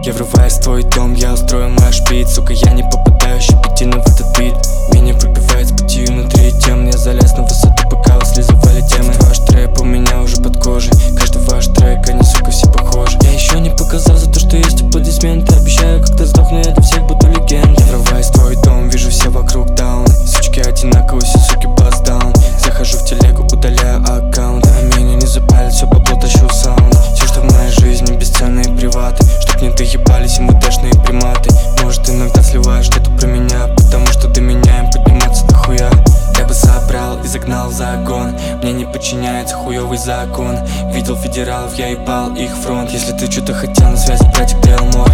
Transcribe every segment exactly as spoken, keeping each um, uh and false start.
Я врываюсь в твой дом, я устрою маш бит. Сука, я не попадаю щепетильно в этот бит. Меня выбивает с пути внутри тем. Я залез на высоту, пока вы слизывали темы. Каждый ваш трэп у меня уже под кожей. Каждый ваш трек, они, сука, все похожи. Я еще не показал за то, что есть аплодисменты. Обещаю, когда сдохну, я для всех буду легендой. Я врываюсь в твой дом, вижу все вокруг даун. Сучки одинаковые, все суки бас даун. Захожу в телегу, удаляю аккаунт. А меня не запалит, все бабло тащу саунд. Все, что в моей жизни, бесценные приваты. Чтоб не доебались МВДшные приматы. Может, иногда сливаешь что-то про меня, потому что до меня им подниматься дохуя. Я бы забрал и загнал за огонь. Мне не подчиняется хуёвый закон. Видел федералов, я ебал их фронт. Если ты что-то хотел, на связи братик Делмор.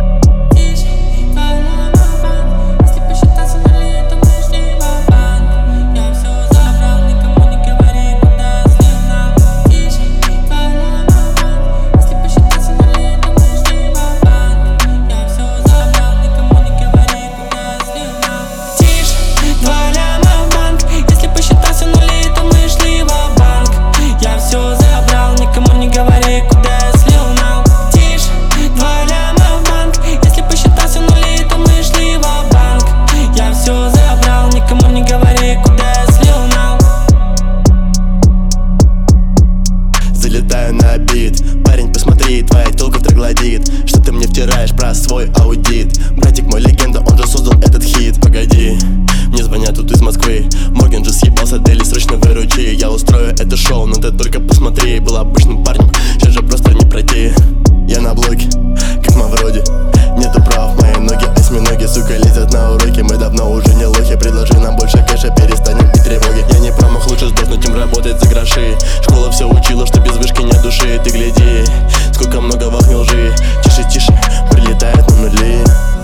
Залетаю на бит. Парень, посмотри, твоя тёлка в троглодит. Что ты мне втираешь про свой аудит? Братик мой легенда, он же создал этот хит. Погоди, мне звонят тут из Москвы. Морген же съебался, Дели, срочно выручи. Я устрою это шоу, но ты только посмотри. Был обычным парнем, сейчас же просто не пройти. Я на блоке, как Мавроди. Нету прав, мои ноги, осьминоги, сука, лезет на уроки. Мы давно уже не лохи, предложи нам больше кэша, перестанем бить тревоги. Я не промах, лучше сдохнуть, чем работать за гроши. Школа все учила, что без вышки нет души. Ты гляди, сколько много вахнил лжи. Тише, тише, прилетает на нули.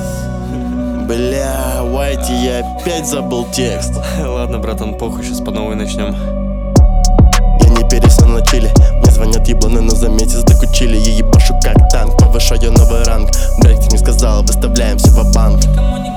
Бля, Уайти, я опять забыл текст. Ладно, братан, похуй, сейчас по новой начнем. Я не пересел на чили. Мне звонят ебланы, но за месяц докучили. Я ебашу как танк, повышаю новый ранг. Брейк, ты не сказал, выставляем все в банк.